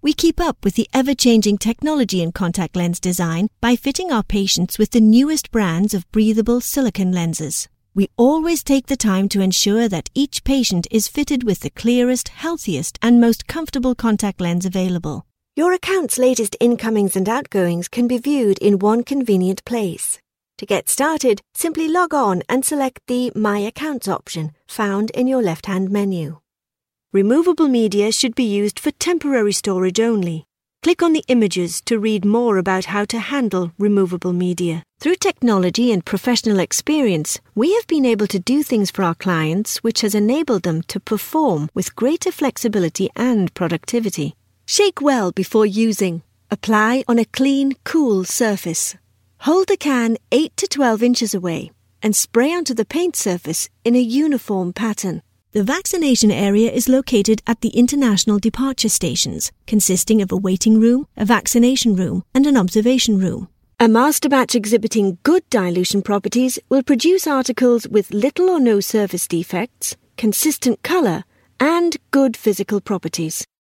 We keep up with the ever-changing technology in contact lens design by fitting our patients with the newest brands of breathable silicone lenses. We always take the time to ensure that each patient is fitted with the clearest, healthiest, and most comfortable contact lens available. Your account's latest incomings and outgoings can be viewed in one convenient place. To get started, simply log on and select the My Accounts option found in your left-hand menu. Removable media should be used for temporary storage only. Click on the images to read more about how to handle removable media. Through technology and professional experience, we have been able to do things for our clients which has enabled them to perform with greater flexibility and productivity. Shake well before using. Apply on a clean, cool surface. Hold the can 8 to 12 inches away and spray onto the paint surface in a uniform pattern. The vaccination area is located at the international departure stations, consisting of a waiting room, a vaccination room, and an observation room. A master batch exhibiting good dilution properties will produce articles with little or no surface defects, consistent colour, and good physical properties.